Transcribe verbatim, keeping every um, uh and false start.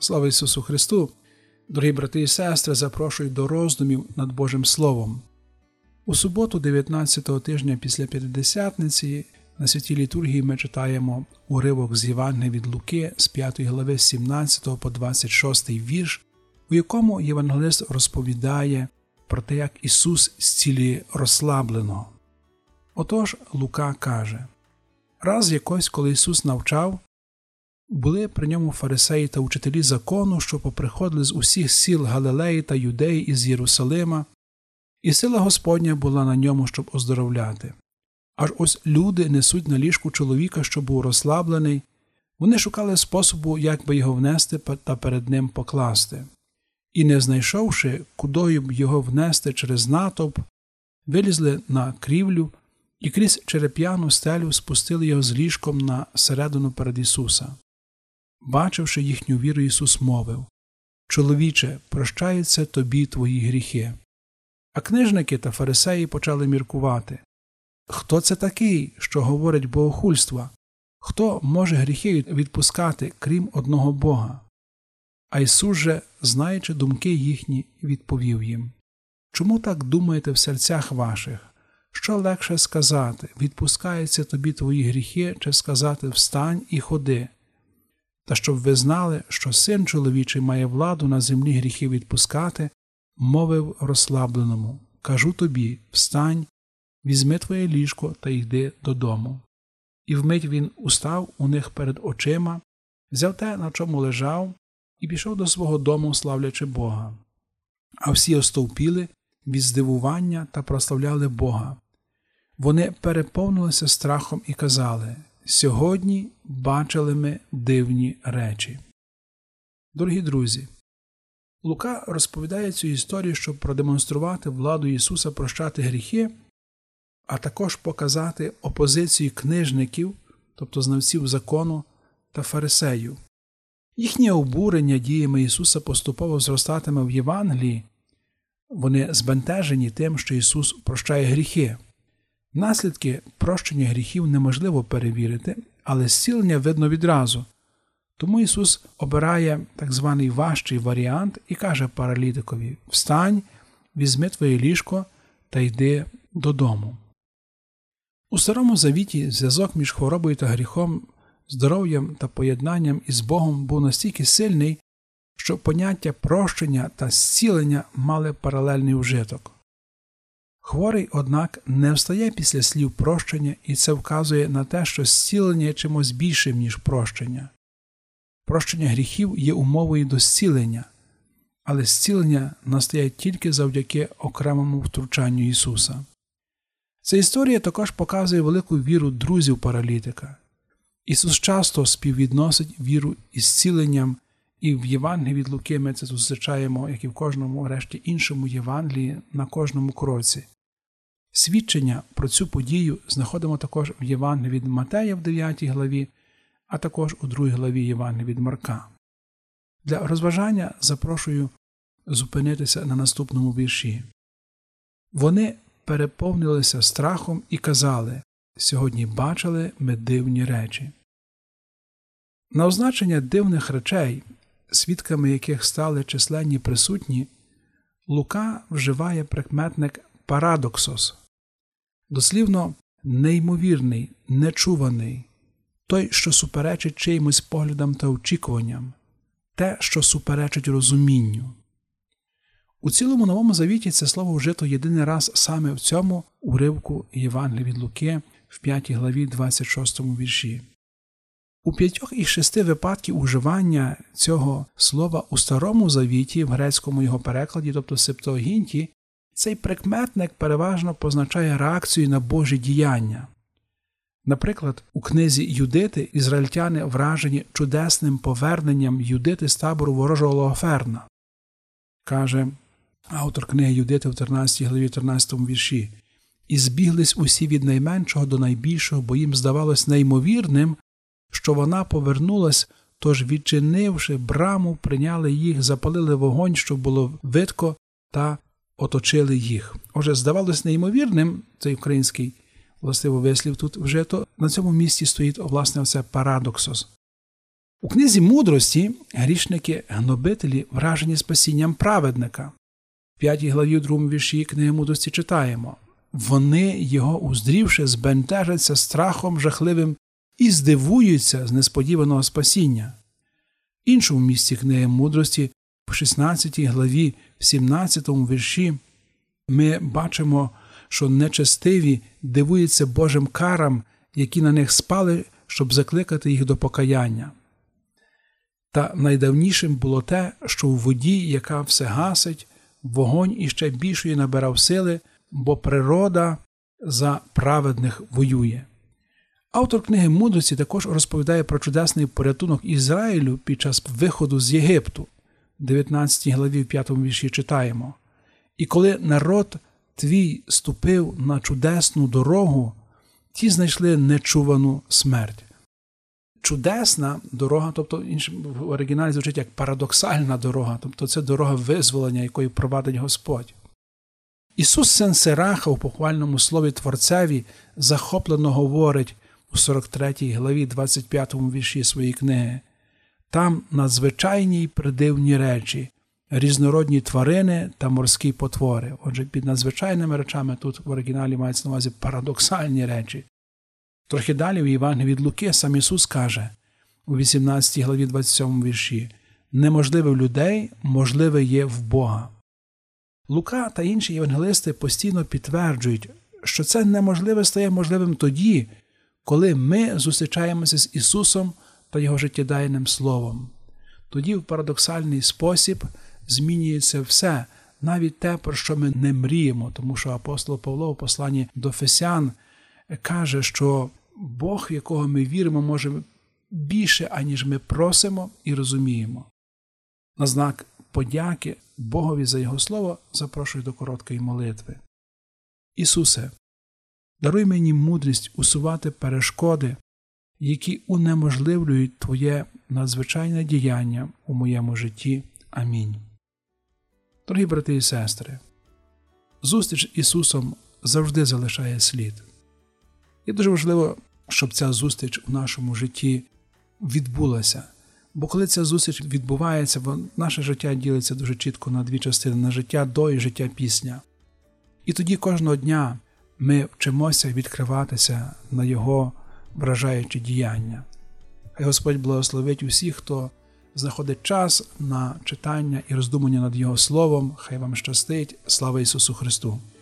Слава Ісусу Христу! Дорогі брати і сестри, запрошую до роздумів над Божим Словом. У суботу, дев'ятнадцятого тижня після П'ятидесятниці, на святій літургії ми читаємо уривок з Євангелія від Луки з п'ятої глави з сімнадцятого по двадцять шостий вірш, у якому євангелист розповідає про те, як Ісус зцілює розслабленого. Отож, Лука каже: «Раз якось, коли Ісус навчав, були при ньому фарисеї та учителі закону, що поприходили з усіх сіл Галилеї та Юдеї і з Єрусалима, і сила Господня була на ньому, щоб оздоровляти. Аж ось люди несуть на ліжку чоловіка, що був розслаблений. Вони шукали способу, як би його внести та перед ним покласти. І, не знайшовши, кудою б його внести через натовп, вилізли на крівлю і крізь череп'яну стелю спустили його з ліжком на середину перед Ісуса. Бачивши їхню віру, Ісус мовив: «Чоловіче, прощаються тобі твої гріхи». А книжники та фарисеї почали міркувати: «Хто це такий, що говорить богохульства? Хто може гріхи відпускати, крім одного Бога?» А Ісус же, знаючи думки їхні, відповів їм: «Чому так думаєте в серцях ваших? Що легше сказати: відпускаються тобі твої гріхи, чи сказати: встань і ходи? Та щоб ви знали, що Син чоловічий має владу на землі гріхи відпускати, мовив розслабленому: кажу тобі, встань, візьми твоє ліжко та йди додому. І вмить він устав у них перед очима, взяв те, на чому лежав, і пішов до свого дому, славлячи Бога. А всі остовпіли від здивування та прославляли Бога. Вони переповнилися страхом і казали: «Сьогодні бачили ми дивні речі». Дорогі друзі, Лука розповідає цю історію, щоб продемонструвати владу Ісуса прощати гріхи, а також показати опозицію книжників, тобто знавців закону, та фарисеїв. Їхнє обурення діями Ісуса поступово зростатиме в Євангелії. Вони збентежені тим, що Ісус прощає гріхи. Наслідки прощення гріхів неможливо перевірити, але зцілення видно відразу. Тому Ісус обирає так званий важчий варіант і каже паралітикові: «Встань, візьми твоє ліжко та йди додому». У Старому Завіті зв'язок між хворобою та гріхом, здоров'ям та поєднанням із Богом був настільки сильний, що поняття прощення та зцілення мали паралельний вжиток. Хворий, однак, не встає після слів прощення, і це вказує на те, що зцілення є чимось більшим, ніж прощення. Прощення гріхів є умовою до зцілення, але зцілення настає тільки завдяки окремому втручанню Ісуса. Ця історія також показує велику віру друзів паралітика. Ісус часто співвідносить віру із зціленням, і в Євангелії від Луки ми це зустрічаємо, як і в кожному решті іншому Євангелії, на кожному кроці. Свідчення про цю подію знаходимо також в Євангелії від Матея в дев'ятій главі, а також у другій главі Євангелія від Марка. Для розважання запрошую зупинитися на наступному вірші. «Вони переповнилися страхом і казали: сьогодні бачили ми дивні речі». На означення дивних речей, свідками яких стали численні присутні, Лука вживає прикметник «парадоксос». Дослівно неймовірний, нечуваний, той, що суперечить чиїмось поглядам та очікуванням, те, що суперечить розумінню. У цілому Новому Завіті це слово вжито єдиний раз саме в цьому уривку Євангелія від Луки в п'ятій главі двадцять шостому вірші. У п'ятьох із шести випадків уживання цього слова у Старому Завіті, в грецькому його перекладі, тобто Септуагінті, цей прикметник переважно позначає реакцію на Божі діяння. Наприклад, у книзі Юдити ізраїльтяни вражені чудесним поверненням Юдити з табору ворожого Лоаферна. Каже автор книги Юдити в тринадцятій главі тринадцятому вірші: «І збіглись усі від найменшого до найбільшого, бо їм здавалось неймовірним, що вона повернулась, тож, відчинивши браму, прийняли їх, запалили вогонь, щоб було видко, та оточили їх». Отже, здавалось неймовірним, цей український властиво вислів тут вжито, на цьому місці стоїть, власне, оце парадоксос. У книзі мудрості грішники-гнобителі вражені спасінням праведника. В п'ятій главі, в другому вірші книги мудрості читаємо: «Вони, його уздрівши, збентежаться страхом жахливим і здивуються з несподіваного спасіння». В іншому місці книги мудрості, в шістнадцятій главі, в сімнадцятому вірші, ми бачимо, що нечестиві дивуються Божим карам, які на них спали, щоб закликати їх до покаяння. Та найдавнішим було те, що у воді, яка все гасить, вогонь іще більшої набирав сили, бо природа за праведних воює. Автор книги мудрості також розповідає про чудесний порятунок Ізраїлю під час виходу з Єгипту. В дев'ятнадцятій главі, в п'ятому вірші читаємо: «І коли народ твій ступив на чудесну дорогу, ті знайшли нечувану смерть». Чудесна дорога, тобто в оригіналі звучить як парадоксальна дорога, тобто це дорога визволення, якою провадить Господь. Ісус Син Сираха у похвальному слові Творцеві захоплено говорить у сорок третій главі, двадцять п'ятому вірші своєї книги: «Там надзвичайні й придивні речі, різнородні тварини та морські потвори». Отже, під надзвичайними речами тут в оригіналі мається на увазі парадоксальні речі. Трохи далі в Євангелії від Луки сам Ісус каже у вісімнадцятій главі, двадцять сьомому вірші: «Неможливе в людей, можливе є в Бога». Лука та інші євангелисти постійно підтверджують, що це неможливе стає можливим тоді, коли ми зустрічаємося з Ісусом та Його життєдайним Словом. Тоді в парадоксальний спосіб змінюється все, навіть те, про що ми не мріємо, тому що апостол Павло у посланні до Ефесян каже, що Бог, в якого ми віримо, може більше, аніж ми просимо і розуміємо. На знак подяки Богові за Його Слово запрошую до короткої молитви. Ісусе, даруй мені мудрість усувати перешкоди, які унеможливлюють Твоє надзвичайне діяння у моєму житті. Амінь. Дорогі брати і сестри, зустріч з Ісусом завжди залишає слід. І дуже важливо, щоб ця зустріч у нашому житті відбулася. Бо коли ця зустріч відбувається, наше життя ділиться дуже чітко на дві частини – на життя до і життя після. І тоді кожного дня ми вчимося відкриватися на Його вражаючі діяння. Хай Господь благословить усіх, хто знаходить час на читання і роздумування над Його Словом. Хай вам щастить. Слава Ісусу Христу!